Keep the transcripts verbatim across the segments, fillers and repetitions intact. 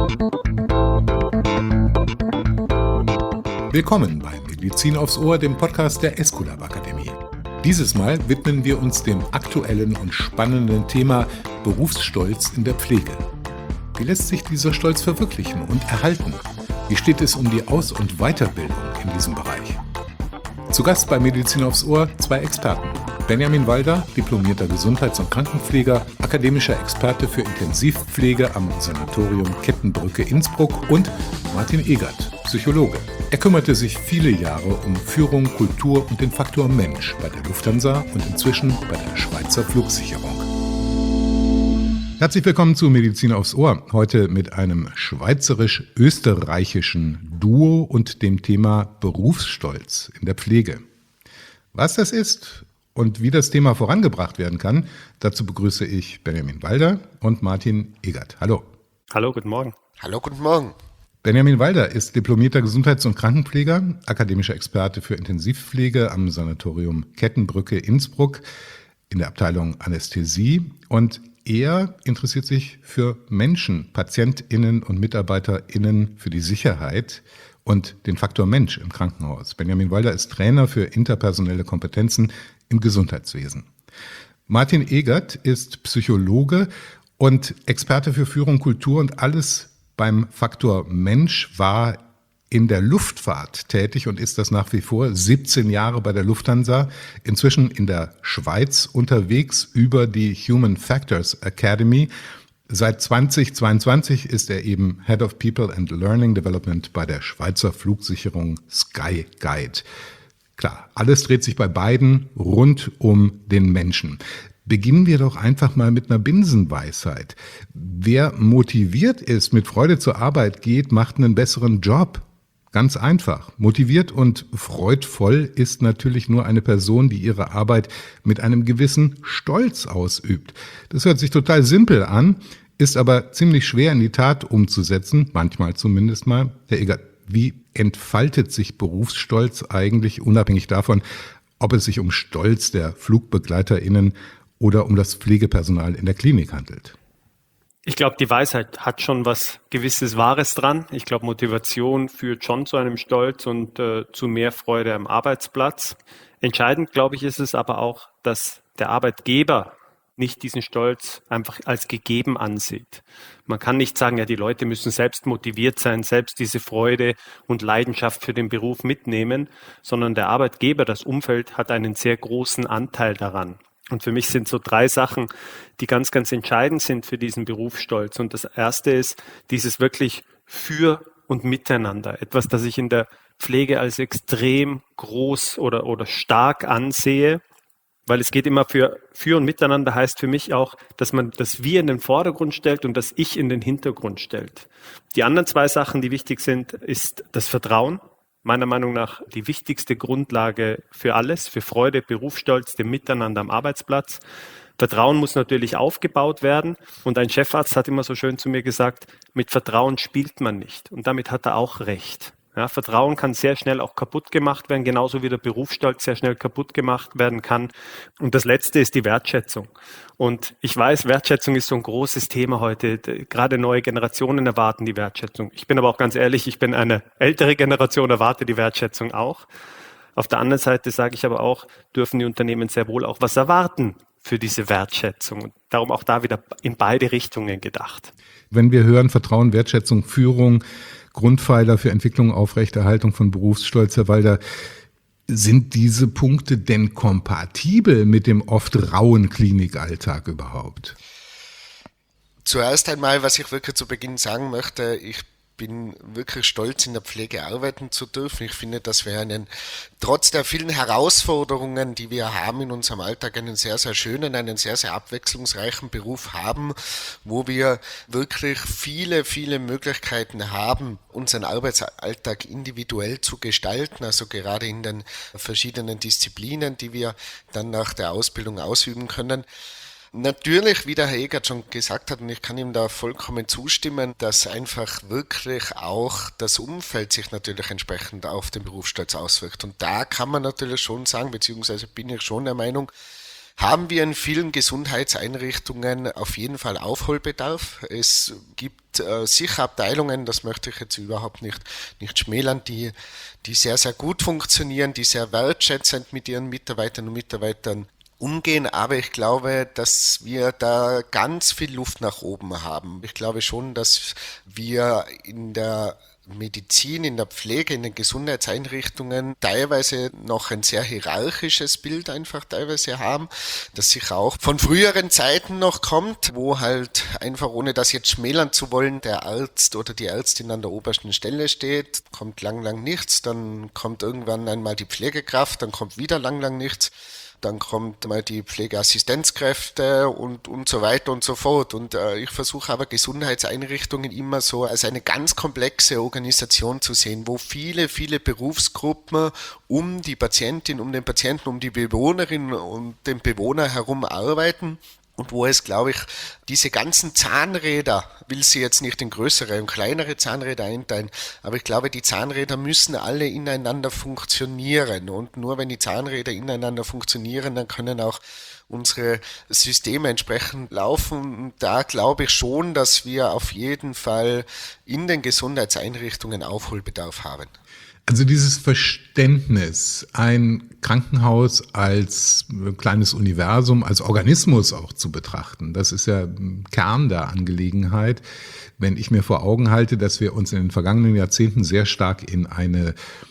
Willkommen bei Medizin aufs Ohr, dem Podcast der esculap Akademie. Dieses Mal widmen wir uns dem aktuellen und spannenden Thema Berufsstolz in der Pflege. Wie lässt sich dieser Stolz verwirklichen und erhalten? Wie steht es um die Aus- und Weiterbildung in diesem Bereich? Zu Gast bei Medizin aufs Ohr zwei Experten. Benjamin Walder, diplomierter Gesundheits- und Krankenpfleger, akademischer Experte für Intensivpflege am Sanatorium Kettenbrücke Innsbruck, und Martin Egert, Psychologe. Er kümmerte sich viele Jahre um Führung, Kultur und den Faktor Mensch bei der Lufthansa und inzwischen bei der Schweizer Flugsicherung. Herzlich willkommen zu Medizin aufs Ohr. Heute mit einem schweizerisch-österreichischen Duo und dem Thema Berufsstolz in der Pflege. Was das ist und wie das Thema vorangebracht werden kann, dazu begrüße ich Benjamin Walder und Martin Egert. Hallo. Hallo, guten Morgen. Hallo, guten Morgen. Benjamin Walder ist diplomierter Gesundheits- und Krankenpfleger, akademischer Experte für Intensivpflege am Sanatorium Kettenbrücke Innsbruck in der Abteilung Anästhesie, und er interessiert sich für Menschen, PatientInnen und MitarbeiterInnen, für die Sicherheit und den Faktor Mensch im Krankenhaus. Benjamin Walder ist Trainer für interpersonelle Kompetenzen im Gesundheitswesen. Martin Egert ist Psychologe und Experte für Führung, Kultur und alles beim Faktor Mensch, war in der Luftfahrt tätig und ist das nach wie vor, siebzehn Jahre bei der Lufthansa, inzwischen in der Schweiz unterwegs über die Human Factors Academy. Seit zweitausendzweiundzwanzig ist er eben Head of People and Learning Development bei der Schweizer Flugsicherung Skyguide. Klar, alles dreht sich bei beiden rund um den Menschen. Beginnen wir doch einfach mal mit einer Binsenweisheit. Wer motiviert ist, mit Freude zur Arbeit geht, macht einen besseren Job. Ganz einfach. Motiviert und freudvoll ist natürlich nur eine Person, die ihre Arbeit mit einem gewissen Stolz ausübt. Das hört sich total simpel an, ist aber ziemlich schwer in die Tat umzusetzen, manchmal zumindest mal. Herr Egert, wie entfaltet sich Berufsstolz eigentlich, unabhängig davon, ob es sich um Stolz der FlugbegleiterInnen oder um das Pflegepersonal in der Klinik handelt? Ich glaube, die Weisheit hat schon was gewisses Wahres dran. Ich glaube, Motivation führt schon zu einem Stolz und äh, zu mehr Freude am Arbeitsplatz. Entscheidend, glaube ich, ist es aber auch, dass der Arbeitgeber nicht diesen Stolz einfach als gegeben ansieht. Man kann nicht sagen, ja, die Leute müssen selbst motiviert sein, selbst diese Freude und Leidenschaft für den Beruf mitnehmen, sondern der Arbeitgeber, das Umfeld, hat einen sehr großen Anteil daran. Und für mich sind so drei Sachen, die ganz, ganz entscheidend sind für diesen Berufsstolz. Und das erste ist dieses wirklich für und miteinander. Etwas, das ich in der Pflege als extrem groß oder, oder stark ansehe. Weil es geht immer für, für und miteinander heißt für mich auch, dass man das Wir in den Vordergrund stellt und das Ich in den Hintergrund stellt. Die anderen zwei Sachen, die wichtig sind, ist das Vertrauen. Meiner Meinung nach die wichtigste Grundlage für alles, für Freude, Berufsstolz, dem Miteinander am Arbeitsplatz. Vertrauen muss natürlich aufgebaut werden, und ein Chefarzt hat immer so schön zu mir gesagt, mit Vertrauen spielt man nicht, und damit hat er auch recht. Ja, Vertrauen kann sehr schnell auch kaputt gemacht werden, genauso wie der Berufsstolz sehr schnell kaputt gemacht werden kann. Und das Letzte ist die Wertschätzung. Und ich weiß, Wertschätzung ist so ein großes Thema heute. Gerade neue Generationen erwarten die Wertschätzung. Ich bin aber auch ganz ehrlich, ich bin eine ältere Generation, erwarte die Wertschätzung auch. Auf der anderen Seite sage ich aber auch, dürfen die Unternehmen sehr wohl auch was erwarten für diese Wertschätzung. Und darum auch da wieder in beide Richtungen gedacht. Wenn wir hören, Vertrauen, Wertschätzung, Führung, Grundpfeiler für Entwicklung, Aufrechterhaltung von Berufsstolz, Herr Walder, sind diese Punkte denn kompatibel mit dem oft rauen Klinikalltag überhaupt? Zuerst einmal, was ich wirklich zu Beginn sagen möchte, ich bin wirklich stolz, in der Pflege arbeiten zu dürfen. Ich finde, dass wir einen, trotz der vielen Herausforderungen, die wir haben in unserem Alltag, einen sehr, sehr schönen, einen sehr, sehr abwechslungsreichen Beruf haben, wo wir wirklich viele, viele Möglichkeiten haben, unseren Arbeitsalltag individuell zu gestalten, also gerade in den verschiedenen Disziplinen, die wir dann nach der Ausbildung ausüben können. Natürlich, wie der Herr Egert schon gesagt hat, und ich kann ihm da vollkommen zustimmen, dass einfach wirklich auch das Umfeld sich natürlich entsprechend auf den Berufsstolz auswirkt. Und da kann man natürlich schon sagen, beziehungsweise bin ich schon der Meinung, haben wir in vielen Gesundheitseinrichtungen auf jeden Fall Aufholbedarf. Es gibt äh, sicher Abteilungen, das möchte ich jetzt überhaupt nicht, nicht schmälern, die, die sehr, sehr gut funktionieren, die sehr wertschätzend mit ihren Mitarbeitern und Mitarbeitern umgehen, aber ich glaube, dass wir da ganz viel Luft nach oben haben. Ich glaube schon, dass wir in der Medizin, in der Pflege, in den Gesundheitseinrichtungen teilweise noch ein sehr hierarchisches Bild einfach teilweise haben, das sicher auch von früheren Zeiten noch kommt, wo halt einfach, ohne das jetzt schmälern zu wollen, der Arzt oder die Ärztin an der obersten Stelle steht, kommt lang, lang nichts, dann kommt irgendwann einmal die Pflegekraft, dann kommt wieder lang, lang nichts. Dann kommt mal die Pflegeassistenzkräfte und, und so weiter und so fort. Und äh, ich versuche aber Gesundheitseinrichtungen immer so als eine ganz komplexe Organisation zu sehen, wo viele, viele Berufsgruppen um die Patientin, um den Patienten, um die Bewohnerin und den Bewohner herum arbeiten. Und wo es, glaube ich, diese ganzen Zahnräder, will sie jetzt nicht in größere und kleinere Zahnräder einteilen, aber ich glaube, die Zahnräder müssen alle ineinander funktionieren. Und nur wenn die Zahnräder ineinander funktionieren, dann können auch unsere Systeme entsprechend laufen. Und da glaube ich schon, dass wir auf jeden Fall in den Gesundheitseinrichtungen Aufholbedarf haben. Also dieses Verständnis, ein Krankenhaus als kleines Universum, als Organismus auch zu betrachten, das ist ja Kern der Angelegenheit. Wenn ich mir vor Augen halte, dass wir uns in den vergangenen Jahrzehnten sehr stark in eine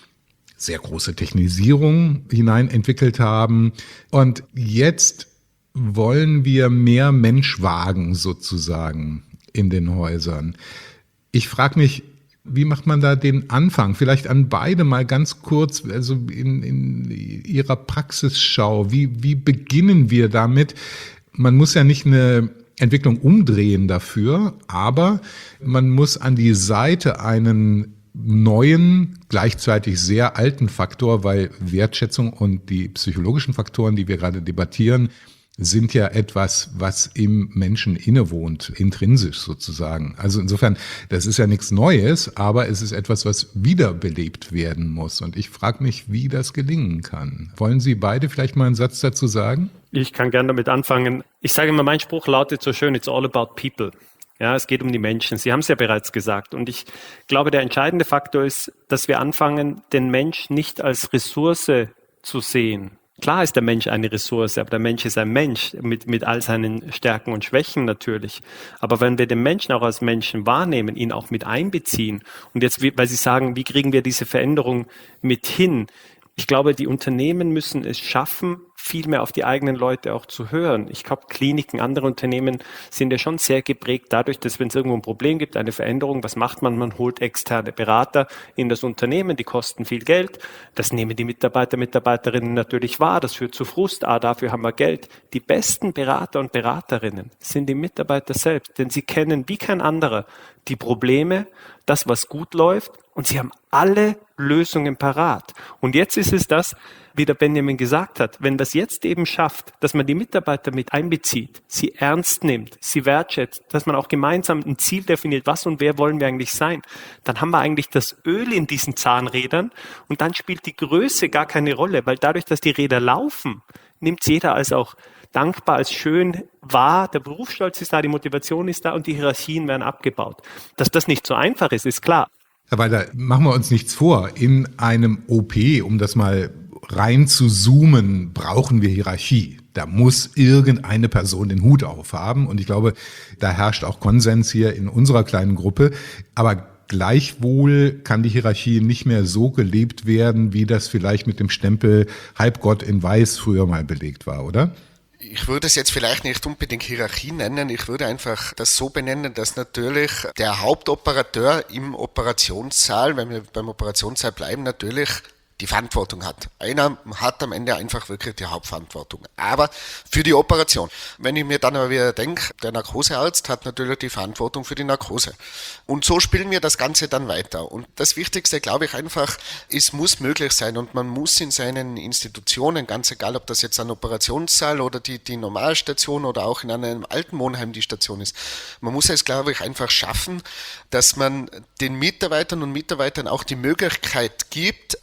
sehr große Technisierung hinein entwickelt haben und jetzt wollen wir mehr Mensch wagen sozusagen in den Häusern. Ich frage mich, wie macht man da den Anfang? Vielleicht an beide mal ganz kurz, also in, in Ihrer Praxisschau. Wie, wie beginnen wir damit? Man muss ja nicht eine Entwicklung umdrehen dafür, aber man muss an die Seite einen neuen, gleichzeitig sehr alten Faktor, weil Wertschätzung und die psychologischen Faktoren, die wir gerade debattieren, sind ja etwas, was im Menschen innewohnt, intrinsisch sozusagen. Also insofern, das ist ja nichts Neues, aber es ist etwas, was wiederbelebt werden muss. Und ich frage mich, wie das gelingen kann. Wollen Sie beide vielleicht mal einen Satz dazu sagen? Ich kann gerne damit anfangen. Ich sage immer, mein Spruch lautet so schön, it's all about people. Ja, es geht um die Menschen. Sie haben es ja bereits gesagt. Und ich glaube, der entscheidende Faktor ist, dass wir anfangen, den Mensch nicht als Ressource zu sehen. Klar ist der Mensch eine Ressource, aber der Mensch ist ein Mensch mit, mit all seinen Stärken und Schwächen natürlich. Aber wenn wir den Menschen auch als Menschen wahrnehmen, ihn auch mit einbeziehen und jetzt, weil Sie sagen, wie kriegen wir diese Veränderung mit hin? Ich glaube, die Unternehmen müssen es schaffen, viel mehr auf die eigenen Leute auch zu hören. Ich glaube, Kliniken, andere Unternehmen sind ja schon sehr geprägt dadurch, dass wenn es irgendwo ein Problem gibt, eine Veränderung, was macht man? Man holt externe Berater in das Unternehmen, die kosten viel Geld. Das nehmen die Mitarbeiter, Mitarbeiterinnen natürlich wahr. Das führt zu Frust. Ah, dafür haben wir Geld. Die besten Berater und Beraterinnen sind die Mitarbeiter selbst, denn sie kennen wie kein anderer die Probleme, das, was gut läuft, und sie haben alle Lösungen parat. Und jetzt ist es das, wie der Benjamin gesagt hat, wenn das jetzt eben schafft, dass man die Mitarbeiter mit einbezieht, sie ernst nimmt, sie wertschätzt, dass man auch gemeinsam ein Ziel definiert, was und wer wollen wir eigentlich sein, dann haben wir eigentlich das Öl in diesen Zahnrädern und dann spielt die Größe gar keine Rolle, weil dadurch, dass die Räder laufen, nimmt es jeder als auch dankbar, als schön wahr, der Berufsstolz ist da, die Motivation ist da und die Hierarchien werden abgebaut. Dass das nicht so einfach ist, ist klar. Herr Walter, machen wir uns nichts vor. In einem O P, um das mal rein zu zoomen, brauchen wir Hierarchie. Da muss irgendeine Person den Hut aufhaben. Und ich glaube, da herrscht auch Konsens hier in unserer kleinen Gruppe. Aber gleichwohl kann die Hierarchie nicht mehr so gelebt werden, wie das vielleicht mit dem Stempel Halbgott in Weiß früher mal belegt war, oder? Ich würde es jetzt vielleicht nicht unbedingt Hierarchie nennen, ich würde einfach das so benennen, dass natürlich der Hauptoperateur im Operationssaal, wenn wir beim Operationssaal bleiben, natürlich die Verantwortung hat. Einer hat am Ende einfach wirklich die Hauptverantwortung. Aber für die Operation. Wenn ich mir dann aber wieder denke, der Narkosearzt hat natürlich die Verantwortung für die Narkose. Und so spielen wir das Ganze dann weiter. Und das Wichtigste, glaube ich, einfach, es muss möglich sein und man muss in seinen Institutionen, ganz egal, ob das jetzt ein Operationssaal oder die, die Normalstation oder auch in einem alten Wohnheim die Station ist, man muss es, glaube ich, einfach schaffen, dass man den Mitarbeitern und Mitarbeitern auch die Möglichkeit gibt, sie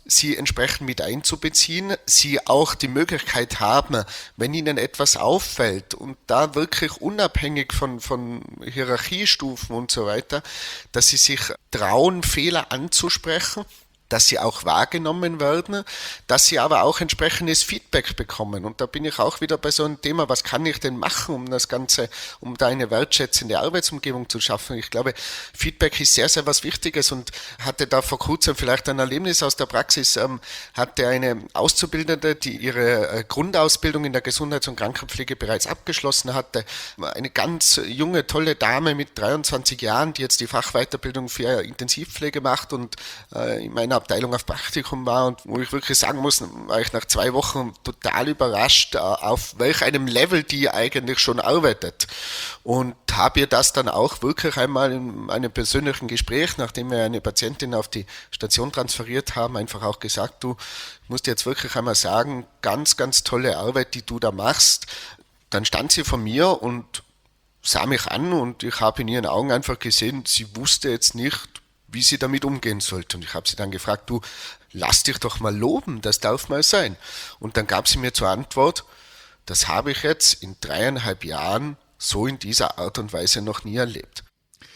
entsprechend mit einzubeziehen, sie auch die Möglichkeit haben, wenn ihnen etwas auffällt und da wirklich unabhängig von, von Hierarchiestufen und so weiter, dass sie sich trauen, Fehler anzusprechen, dass sie auch wahrgenommen werden, dass sie aber auch entsprechendes Feedback bekommen. Und da bin ich auch wieder bei so einem Thema, was kann ich denn machen, um das Ganze, um da eine wertschätzende Arbeitsumgebung zu schaffen. Ich glaube, Feedback ist sehr, sehr was Wichtiges und hatte da vor kurzem vielleicht ein Erlebnis aus der Praxis, ähm, hatte eine Auszubildende, die ihre äh, Grundausbildung in der Gesundheits- und Krankenpflege bereits abgeschlossen hatte. Eine ganz junge, tolle Dame mit dreiundzwanzig Jahren, die jetzt die Fachweiterbildung für Intensivpflege macht und äh, in meiner Abteilung auf Praktikum war und wo ich wirklich sagen muss, war ich nach zwei Wochen total überrascht, auf welch einem Level die eigentlich schon arbeitet. Und habe ihr das dann auch wirklich einmal in einem persönlichen Gespräch, nachdem wir eine Patientin auf die Station transferiert haben, einfach auch gesagt, du, ich muss dir jetzt wirklich einmal sagen, ganz, ganz tolle Arbeit, die du da machst. Dann stand sie vor mir und sah mich an und ich habe in ihren Augen einfach gesehen, sie wusste jetzt nicht, wie sie damit umgehen sollte. Und ich habe sie dann gefragt, du, lass dich doch mal loben, das darf mal sein. Und dann gab sie mir zur Antwort, das habe ich jetzt in dreieinhalb Jahren so in dieser Art und Weise noch nie erlebt.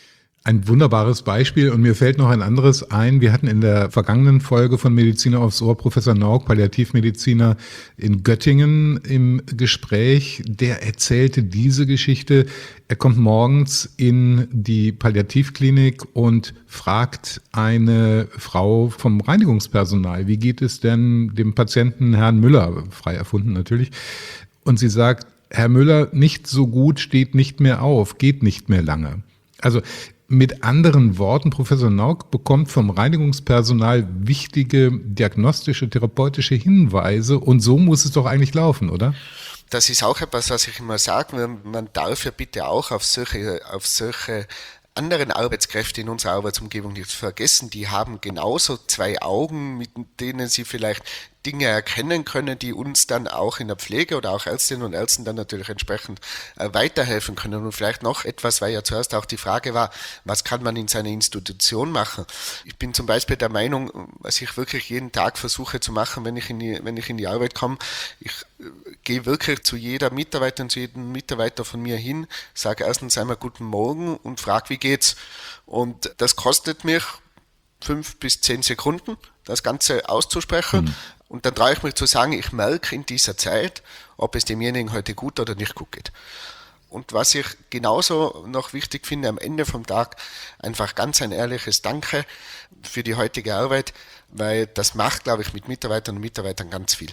Ein wunderbares Beispiel und mir fällt noch ein anderes ein. Wir hatten in der vergangenen Folge von Mediziner aufs Ohr Professor Nauk, Palliativmediziner in Göttingen im Gespräch. Der erzählte diese Geschichte. Er kommt morgens in die Palliativklinik und fragt eine Frau vom Reinigungspersonal, wie geht es denn dem Patienten Herrn Müller, frei erfunden natürlich. Und sie sagt, Herr Müller, nicht so gut, steht nicht mehr auf, geht nicht mehr lange. Also mit anderen Worten, Professor Nauk bekommt vom Reinigungspersonal wichtige diagnostische, therapeutische Hinweise und so muss es doch eigentlich laufen, oder? Das ist auch etwas, was ich immer sage, man darf ja bitte auch auf solche, auf solche anderen Arbeitskräfte in unserer Arbeitsumgebung nicht vergessen. Die haben genauso zwei Augen, mit denen sie vielleicht Dinge erkennen können, die uns dann auch in der Pflege oder auch Ärztinnen und Ärzten dann natürlich entsprechend äh, weiterhelfen können. Und vielleicht noch etwas, weil ja zuerst auch die Frage war, was kann man in seiner Institution machen? Ich bin zum Beispiel der Meinung, was ich wirklich jeden Tag versuche zu machen, wenn ich in die, wenn ich in die Arbeit komme, ich äh, gehe wirklich zu jeder Mitarbeiterin, zu jedem Mitarbeiter von mir hin, sage erstens einmal guten Morgen und frage, wie geht's? Und das kostet mich fünf bis zehn Sekunden, das Ganze auszusprechen. Mhm. Und dann traue ich mich zu sagen, ich merke in dieser Zeit, ob es demjenigen heute gut oder nicht gut geht. Und was ich genauso noch wichtig finde, am Ende vom Tag einfach ganz ein ehrliches Danke für die heutige Arbeit, weil das macht, glaube ich, mit Mitarbeitern und Mitarbeitern ganz viel.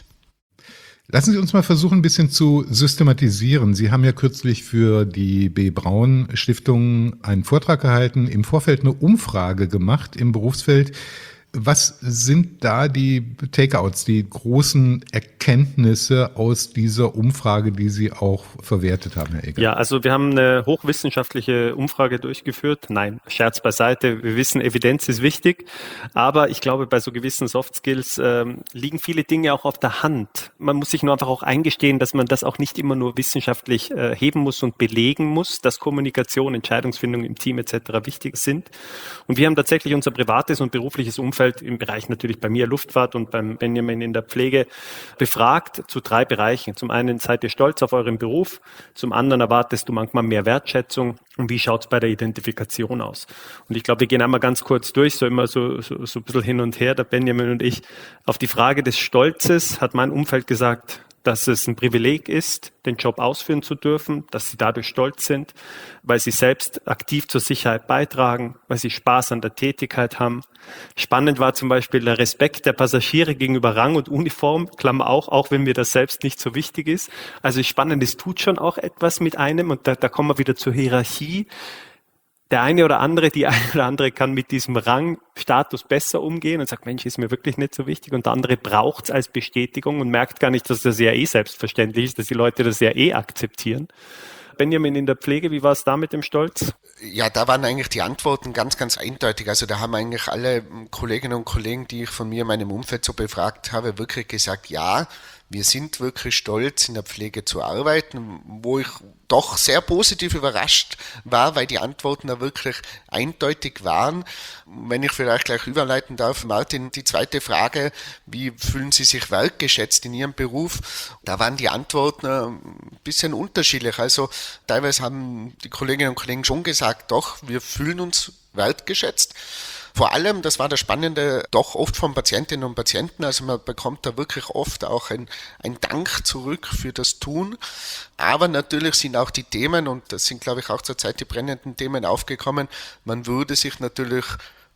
Lassen Sie uns mal versuchen, ein bisschen zu systematisieren. Sie haben ja kürzlich für die B. Braun Stiftung einen Vortrag gehalten, im Vorfeld eine Umfrage gemacht im Berufsfeld. Was sind da die Takeouts, die großen Erkenntnisse aus dieser Umfrage, die Sie auch verwertet haben, Herr Egger? Ja, also wir haben eine hochwissenschaftliche Umfrage durchgeführt. Nein, Scherz beiseite. Wir wissen, Evidenz ist wichtig. Aber ich glaube, bei so gewissen Soft Skills ähm, liegen viele Dinge auch auf der Hand. Man muss sich nur einfach auch eingestehen, dass man das auch nicht immer nur wissenschaftlich äh, heben muss und belegen muss, dass Kommunikation, Entscheidungsfindung im Team et cetera wichtig sind. Und wir haben tatsächlich unser privates und berufliches Umfeld im Bereich natürlich bei mir Luftfahrt und beim Benjamin in der Pflege befragt zu drei Bereichen. Zum einen seid ihr stolz auf euren Beruf, zum anderen erwartest du manchmal mehr Wertschätzung und wie schaut es bei der Identifikation aus? Und ich glaube, wir gehen einmal ganz kurz durch, so immer so, so, so ein bisschen hin und her, der Benjamin und ich. Auf die Frage des Stolzes hat mein Umfeld gesagt, dass es ein Privileg ist, den Job ausführen zu dürfen, dass sie dadurch stolz sind, weil sie selbst aktiv zur Sicherheit beitragen, weil sie Spaß an der Tätigkeit haben. Spannend war zum Beispiel der Respekt der Passagiere gegenüber Rang und Uniform, Klammer auch, auch wenn mir das selbst nicht so wichtig ist. Also spannend, es tut schon auch etwas mit einem und da, da kommen wir wieder zur Hierarchie. Der eine oder andere, die eine oder andere kann mit diesem Rangstatus besser umgehen und sagt, Mensch, ist mir wirklich nicht so wichtig. Und der andere braucht es als Bestätigung und merkt gar nicht, dass das ja eh selbstverständlich ist, dass die Leute das ja eh akzeptieren. Benjamin in der Pflege, wie war es da mit dem Stolz? Ja, da waren eigentlich die Antworten ganz, ganz eindeutig. Also da haben eigentlich alle Kolleginnen und Kollegen, die ich von mir in meinem Umfeld so befragt habe, wirklich gesagt, ja, wir sind wirklich stolz, in der Pflege zu arbeiten, wo ich doch sehr positiv überrascht war, weil die Antworten da wirklich eindeutig waren. Wenn ich vielleicht gleich überleiten darf, Martin, die zweite Frage, wie fühlen Sie sich wertgeschätzt in Ihrem Beruf? Da waren die Antworten ein bisschen unterschiedlich. Also teilweise haben die Kolleginnen und Kollegen schon gesagt, doch, wir fühlen uns wertgeschätzt. Vor allem, das war das Spannende, doch oft von Patientinnen und Patienten, also man bekommt da wirklich oft auch ein, ein Dank zurück für das Tun, aber natürlich sind auch die Themen, und das sind glaube ich auch zurzeit die brennenden Themen aufgekommen, man würde sich natürlich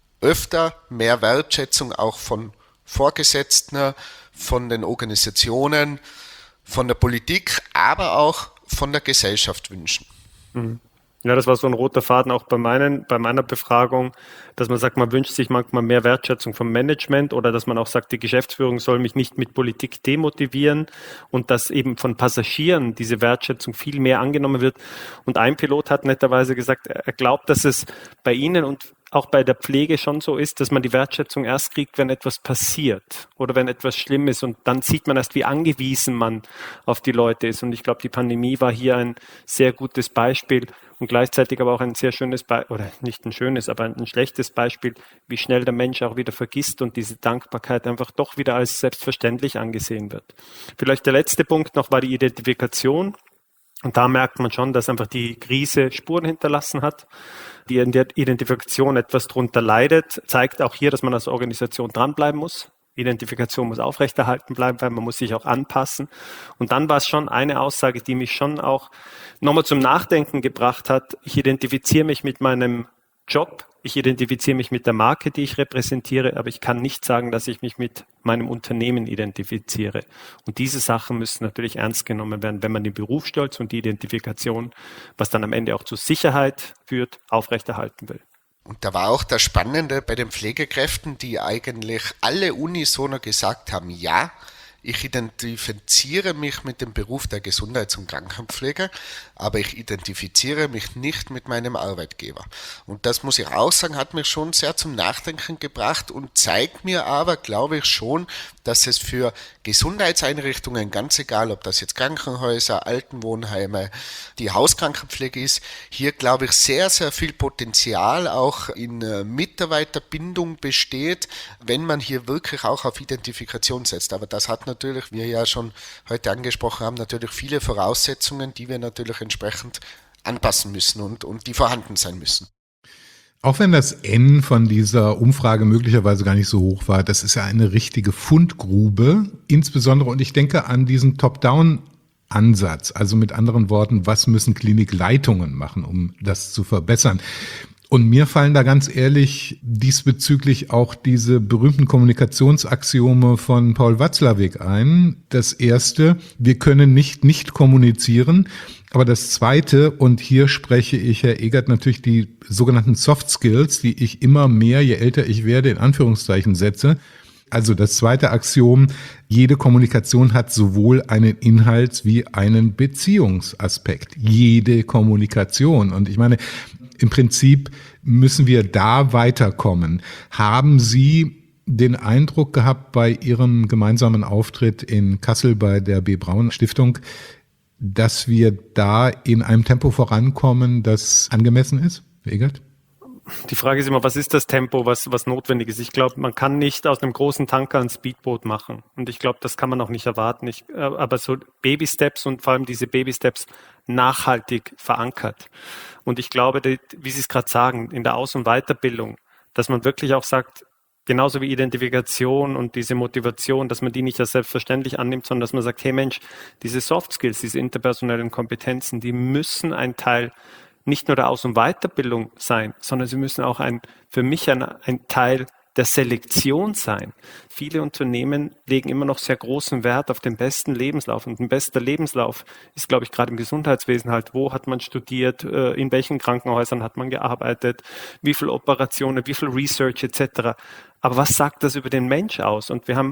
öfter mehr Wertschätzung auch von Vorgesetzten, von den Organisationen, von der Politik, aber auch von der Gesellschaft wünschen. Mhm. Ja, das war so ein roter Faden auch bei meinen, bei meiner Befragung, dass man sagt, man wünscht sich manchmal mehr Wertschätzung vom Management oder dass man auch sagt, die Geschäftsführung soll mich nicht mit Politik demotivieren und dass eben von Passagieren diese Wertschätzung viel mehr angenommen wird. Und ein Pilot hat netterweise gesagt, er glaubt, dass es bei Ihnen und auch bei der Pflege schon so ist, dass man die Wertschätzung erst kriegt, wenn etwas passiert oder wenn etwas schlimm ist und dann sieht man erst, wie angewiesen man auf die Leute ist. Und ich glaube, die Pandemie war hier ein sehr gutes Beispiel und gleichzeitig aber auch ein sehr schönes Beispiel, oder nicht ein schönes, aber ein schlechtes Beispiel, wie schnell der Mensch auch wieder vergisst und diese Dankbarkeit einfach doch wieder als selbstverständlich angesehen wird. Vielleicht der letzte Punkt noch war die Identifikation. Und da merkt man schon, dass einfach die Krise Spuren hinterlassen hat. Die Identifikation etwas drunter leidet, zeigt auch hier, dass man als Organisation dranbleiben muss. Identifikation muss aufrechterhalten bleiben, weil man muss sich auch anpassen. Und dann war es schon eine Aussage, die mich schon auch nochmal zum Nachdenken gebracht hat. Ich identifiziere mich mit meinem Job, ich identifiziere mich mit der Marke, die ich repräsentiere, aber ich kann nicht sagen, dass ich mich mit meinem Unternehmen identifiziere. Und diese Sachen müssen natürlich ernst genommen werden, wenn man den Berufsstolz und die Identifikation, was dann am Ende auch zur Sicherheit führt, aufrechterhalten will. Und da war auch das Spannende bei den Pflegekräften, die eigentlich alle unisono gesagt haben, ja, ich identifiziere mich mit dem Beruf der Gesundheits- und Krankenpflege, aber ich identifiziere mich nicht mit meinem Arbeitgeber. Und das muss ich auch sagen, hat mich schon sehr zum Nachdenken gebracht und zeigt mir aber, glaube ich schon, dass es für Gesundheitseinrichtungen, ganz egal, ob das jetzt Krankenhäuser, Altenwohnheime, die Hauskrankenpflege ist, hier, glaube ich, sehr, sehr viel Potenzial auch in Mitarbeiterbindung besteht, wenn man hier wirklich auch auf Identifikation setzt. Aber das hat natürlich, wie wir ja schon heute angesprochen haben, natürlich viele Voraussetzungen, die wir natürlich entsprechend anpassen müssen und, und die vorhanden sein müssen. Auch wenn das N von dieser Umfrage möglicherweise gar nicht so hoch war, das ist ja eine richtige Fundgrube, insbesondere, und ich denke an diesen Top-Down-Ansatz, also mit anderen Worten, was müssen Klinikleitungen machen, um das zu verbessern? Und mir fallen da ganz ehrlich diesbezüglich auch diese berühmten Kommunikationsaxiome von Paul Watzlawick ein. Das erste, wir können nicht nicht kommunizieren. Aber das zweite, und hier spreche ich, Herr Egert, natürlich die sogenannten Soft Skills, die ich immer mehr, je älter ich werde, in Anführungszeichen setze. Also das zweite Axiom, jede Kommunikation hat sowohl einen Inhalts- wie einen Beziehungsaspekt. Jede Kommunikation. Und ich meine, im Prinzip müssen wir da weiterkommen. Haben Sie den Eindruck gehabt bei Ihrem gemeinsamen Auftritt in Kassel bei der B. Braun Stiftung, dass wir da in einem Tempo vorankommen, das angemessen ist, Herr Egert? Die Frage ist immer, was ist das Tempo, was, was notwendig ist? Ich glaube, man kann nicht aus einem großen Tanker ein Speedboot machen. Und ich glaube, das kann man auch nicht erwarten. Ich, aber so Baby-Steps und vor allem diese Baby-Steps nachhaltig verankert. Und ich glaube, die, wie Sie es gerade sagen, in der Aus- und Weiterbildung, dass man wirklich auch sagt, genauso wie Identifikation und diese Motivation, dass man die nicht als selbstverständlich annimmt, sondern dass man sagt, hey Mensch, diese Soft Skills, diese interpersonellen Kompetenzen, die müssen ein Teil nicht nur der Aus- und Weiterbildung sein, sondern sie müssen auch ein, für mich ein, ein Teil der Selektion sein. Viele Unternehmen legen immer noch sehr großen Wert auf den besten Lebenslauf. Und ein bester Lebenslauf ist, glaube ich, gerade im Gesundheitswesen halt, wo hat man studiert, in welchen Krankenhäusern hat man gearbeitet, wie viele Operationen, wie viel Research et cetera. Aber was sagt das über den Mensch aus? Und wir haben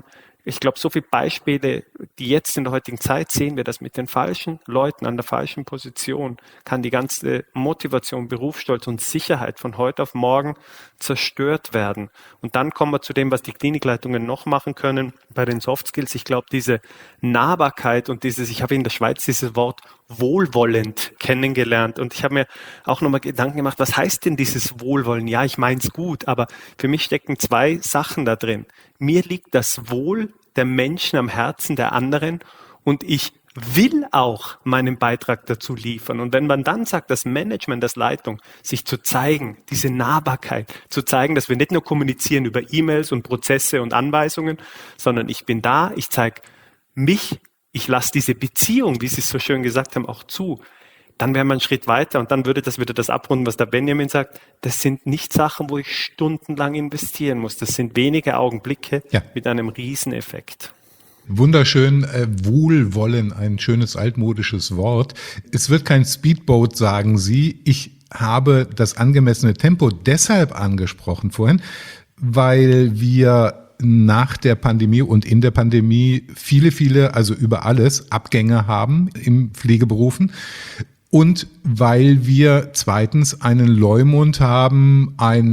ich glaube, so viele Beispiele, die jetzt in der heutigen Zeit sehen wir, dass mit den falschen Leuten an der falschen Position kann die ganze Motivation, Berufsstolz und Sicherheit von heute auf morgen zerstört werden. Und dann kommen wir zu dem, was die Klinikleitungen noch machen können bei den Soft Skills. Ich glaube, diese Nahbarkeit und dieses, ich habe in der Schweiz dieses Wort wohlwollend kennengelernt und ich habe mir auch nochmal Gedanken gemacht, was heißt denn dieses Wohlwollen? Ja, ich meine es gut, aber für mich stecken zwei Sachen da drin. Mir liegt das Wohl der Menschen am Herzen der anderen und ich will auch meinen Beitrag dazu liefern. Und wenn man dann sagt, das Management, das Leitung, sich zu zeigen, diese Nahbarkeit, zu zeigen, dass wir nicht nur kommunizieren über E-Mails und Prozesse und Anweisungen, sondern ich bin da, ich zeige mich, ich lasse diese Beziehung, wie Sie es so schön gesagt haben, auch zu, dann wäre man einen Schritt weiter und dann würde das wieder das abrunden, was der Benjamin sagt. Das sind nicht Sachen, wo ich stundenlang investieren muss. Das sind wenige Augenblicke ja. mit einem Rieseneffekt. Wunderschön, äh, Wohlwollen, ein schönes altmodisches Wort. Es wird kein Speedboat, sagen Sie. Ich habe das angemessene Tempo deshalb angesprochen vorhin, weil wir nach der Pandemie und in der Pandemie viele, viele, also über alles, Abgänge haben im Pflegeberufen. Und weil wir zweitens einen Leumund haben,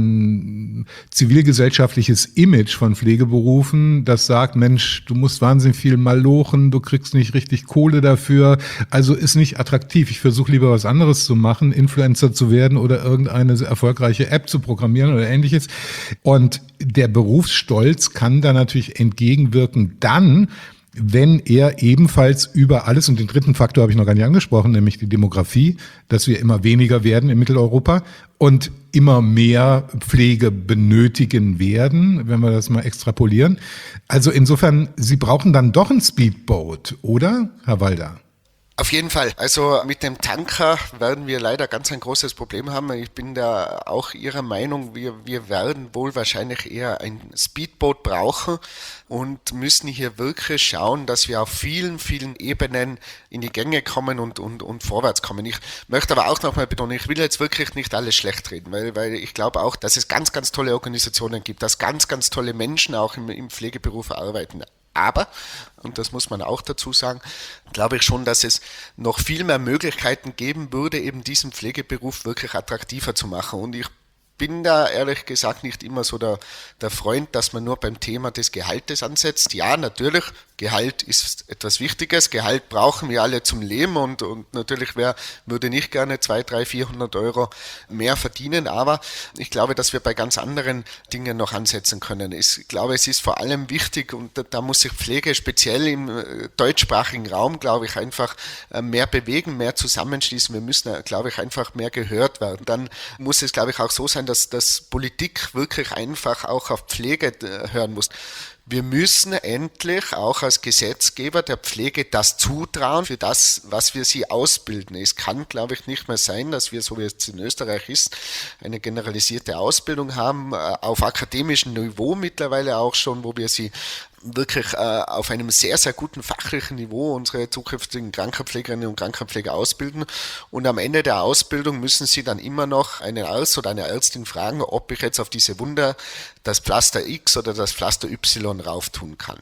ein zivilgesellschaftliches Image von Pflegeberufen, das sagt, Mensch, du musst wahnsinnig viel malochen, du kriegst nicht richtig Kohle dafür, also ist nicht attraktiv. Ich versuche lieber was anderes zu machen, Influencer zu werden oder irgendeine erfolgreiche App zu programmieren oder ähnliches. Und der Berufsstolz kann da natürlich entgegenwirken, dann, wenn er ebenfalls über alles, und den dritten Faktor habe ich noch gar nicht angesprochen, nämlich die Demografie, dass wir immer weniger werden in Mitteleuropa und immer mehr Pflege benötigen werden, wenn wir das mal extrapolieren. Also insofern, Sie brauchen dann doch ein Speedboat, oder, Herr Walder? Auf jeden Fall. Also mit dem Tanker werden wir leider ganz ein großes Problem haben. Ich bin da auch Ihrer Meinung, wir, wir werden wohl wahrscheinlich eher ein Speedboat brauchen und müssen hier wirklich schauen, dass wir auf vielen, vielen Ebenen in die Gänge kommen und, und, und vorwärts kommen. Ich möchte aber auch nochmal betonen, ich will jetzt wirklich nicht alles schlecht reden, weil, weil ich glaube auch, dass es ganz, ganz tolle Organisationen gibt, dass ganz, ganz tolle Menschen auch im, im Pflegeberuf arbeiten. Aber, und das muss man auch dazu sagen, glaube ich schon, dass es noch viel mehr Möglichkeiten geben würde, eben diesen Pflegeberuf wirklich attraktiver zu machen. Und ich bin da ehrlich gesagt nicht immer so der, der Freund, dass man nur beim Thema des Gehaltes ansetzt. Ja, natürlich, Gehalt ist etwas Wichtiges. Gehalt brauchen wir alle zum Leben und, und natürlich wer würde nicht gerne zweihundert, dreihundert, vierhundert Euro mehr verdienen. Aber ich glaube, dass wir bei ganz anderen Dingen noch ansetzen können. Ich glaube, es ist vor allem wichtig und da, da muss sich Pflege speziell im deutschsprachigen Raum, glaube ich, einfach mehr bewegen, mehr zusammenschließen. Wir müssen, glaube ich, einfach mehr gehört werden. Dann muss es, glaube ich, auch so sein, dass, dass Politik wirklich einfach auch auf Pflege hören muss. Wir müssen endlich auch als Gesetzgeber der Pflege das zutrauen für das, was wir sie ausbilden. Es kann, glaube ich, nicht mehr sein, dass wir, so wie es in Österreich ist, eine generalisierte Ausbildung haben, auf akademischem Niveau mittlerweile auch schon, wo wir sie wirklich äh, auf einem sehr, sehr guten fachlichen Niveau unsere zukünftigen Krankenpflegerinnen und Krankenpfleger ausbilden. Und am Ende der Ausbildung müssen sie dann immer noch einen Arzt oder eine Ärztin fragen, ob ich jetzt auf diese Wunder das Pflaster X oder das Pflaster Y rauf tun kann.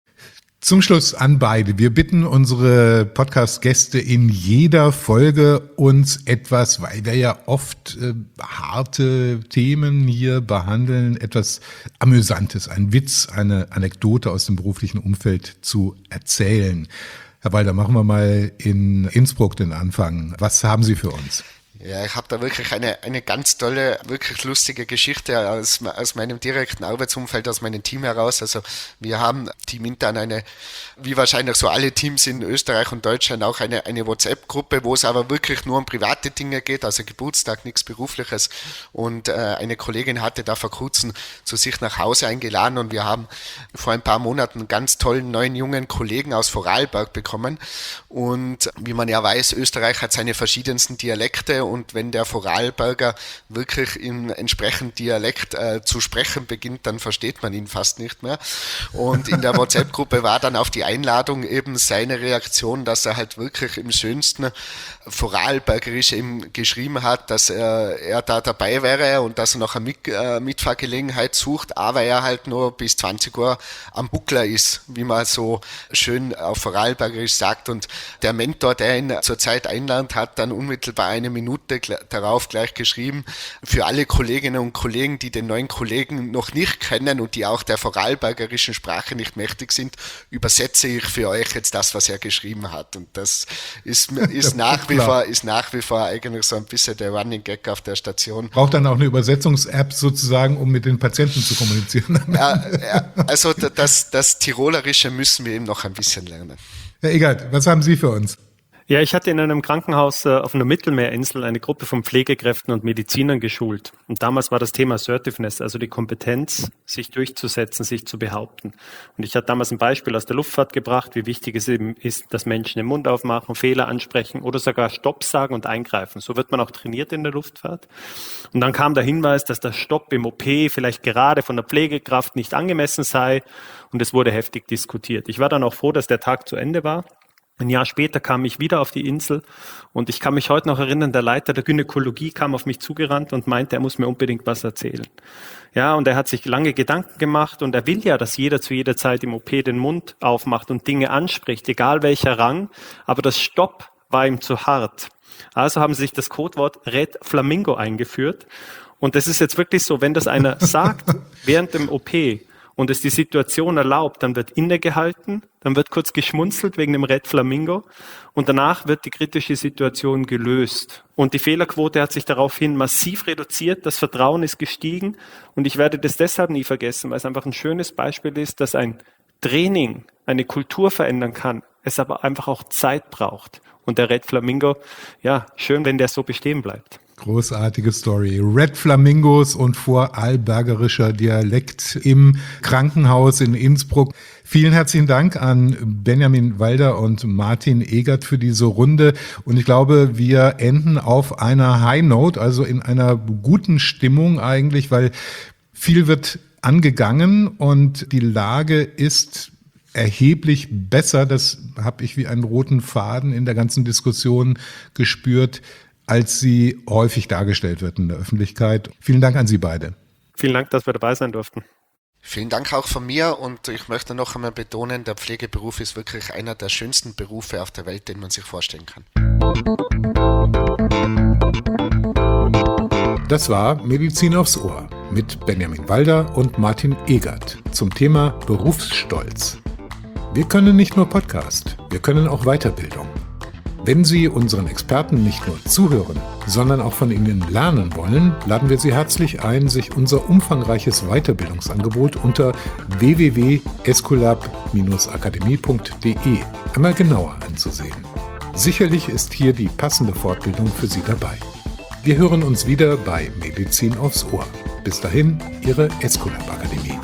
Zum Schluss an beide. Wir bitten unsere Podcast-Gäste in jeder Folge uns etwas, weil wir ja oft äh, harte Themen hier behandeln, etwas Amüsantes, ein Witz, eine Anekdote aus dem beruflichen Umfeld zu erzählen. Herr Walder, machen wir mal in Innsbruck den Anfang. Was haben Sie für uns? Ja, ich habe da wirklich eine, eine ganz tolle, wirklich lustige Geschichte aus, aus meinem direkten Arbeitsumfeld, aus meinem Team heraus. Also wir haben teamintern eine, wie wahrscheinlich so alle Teams in Österreich und Deutschland, auch eine, eine WhatsApp-Gruppe, wo es aber wirklich nur um private Dinge geht, also Geburtstag, nichts Berufliches. Und äh, eine Kollegin hatte da vor kurzem zu sich nach Hause eingeladen und wir haben vor ein paar Monaten einen ganz tollen neuen jungen Kollegen aus Vorarlberg bekommen. Und wie man ja weiß, Österreich hat seine verschiedensten Dialekte und wenn der Vorarlberger wirklich im entsprechenden Dialekt äh, zu sprechen beginnt, dann versteht man ihn fast nicht mehr. Und in der WhatsApp-Gruppe war dann auf die Einladung eben seine Reaktion, dass er halt wirklich im schönsten Vorarlbergerisch eben geschrieben hat, dass er, er da dabei wäre und dass er noch eine Mit, äh, Mitfahrgelegenheit sucht, aber er halt nur bis zwanzig Uhr am Buckler ist, wie man so schön auf Vorarlbergerisch sagt. Und der Mentor, der ihn zurzeit einlernt, hat dann unmittelbar eine Minute darauf gleich geschrieben, für alle Kolleginnen und Kollegen, die den neuen Kollegen noch nicht kennen und die auch der vorarlbergerischen Sprache nicht mächtig sind, übersetze ich für euch jetzt das, was er geschrieben hat. Und das ist, ist nach wie vor, ist nach wie vor eigentlich so ein bisschen der Running Gag auf der Station. Braucht dann auch eine Übersetzungs-App sozusagen, um mit den Patienten zu kommunizieren. Ja, ja, also das, das Tirolerische müssen wir eben noch ein bisschen lernen. Herr Egert, was haben Sie für uns? Ja, ich hatte in einem Krankenhaus äh, auf einer Mittelmeerinsel eine Gruppe von Pflegekräften und Medizinern geschult. Und damals war das Thema Assertiveness, also die Kompetenz, sich durchzusetzen, sich zu behaupten. Und ich hatte damals ein Beispiel aus der Luftfahrt gebracht, wie wichtig es eben ist, dass Menschen den Mund aufmachen, Fehler ansprechen oder sogar Stopp sagen und eingreifen. So wird man auch trainiert in der Luftfahrt. Und dann kam der Hinweis, dass der Stopp im O P vielleicht gerade von der Pflegekraft nicht angemessen sei. Und es wurde heftig diskutiert. Ich war dann auch froh, dass der Tag zu Ende war. Ein Jahr später kam ich wieder auf die Insel und ich kann mich heute noch erinnern, der Leiter der Gynäkologie kam auf mich zugerannt und meinte, er muss mir unbedingt was erzählen. Ja, und er hat sich lange Gedanken gemacht und er will ja, dass jeder zu jeder Zeit im O P den Mund aufmacht und Dinge anspricht, egal welcher Rang, aber das Stopp war ihm zu hart. Also haben sie sich das Codewort Red Flamingo eingeführt und das ist jetzt wirklich so, wenn das einer sagt während dem O P, und es die Situation erlaubt, dann wird innegehalten, dann wird kurz geschmunzelt wegen dem Red Flamingo und danach wird die kritische Situation gelöst. Und die Fehlerquote hat sich daraufhin massiv reduziert, das Vertrauen ist gestiegen und ich werde das deshalb nie vergessen, weil es einfach ein schönes Beispiel ist, dass ein Training eine Kultur verändern kann, es aber einfach auch Zeit braucht. Und der Red Flamingo, ja, schön, wenn der so bestehen bleibt. Großartige Story. Red Flamingos und vorarlbergerischer Dialekt im Krankenhaus in Innsbruck. Vielen herzlichen Dank an Benjamin Walder und Martin Egert für diese Runde. Und ich glaube, wir enden auf einer High Note, also in einer guten Stimmung eigentlich, weil viel wird angegangen und die Lage ist erheblich besser. Das habe ich wie einen roten Faden in der ganzen Diskussion gespürt, als sie häufig dargestellt wird in der Öffentlichkeit. Vielen Dank an Sie beide. Vielen Dank, dass wir dabei sein durften. Vielen Dank auch von mir und ich möchte noch einmal betonen, der Pflegeberuf ist wirklich einer der schönsten Berufe auf der Welt, den man sich vorstellen kann. Das war Medizin aufs Ohr mit Benjamin Walder und Martin Egert zum Thema Berufsstolz. Wir können nicht nur Podcast, wir können auch Weiterbildung. Wenn Sie unseren Experten nicht nur zuhören, sondern auch von ihnen lernen wollen, laden wir Sie herzlich ein, sich unser umfangreiches Weiterbildungsangebot unter w w w punkt esculap akademie punkt de einmal genauer anzusehen. Sicherlich ist hier die passende Fortbildung für Sie dabei. Wir hören uns wieder bei Medizin aufs Ohr. Bis dahin, Ihre Esculap Akademie.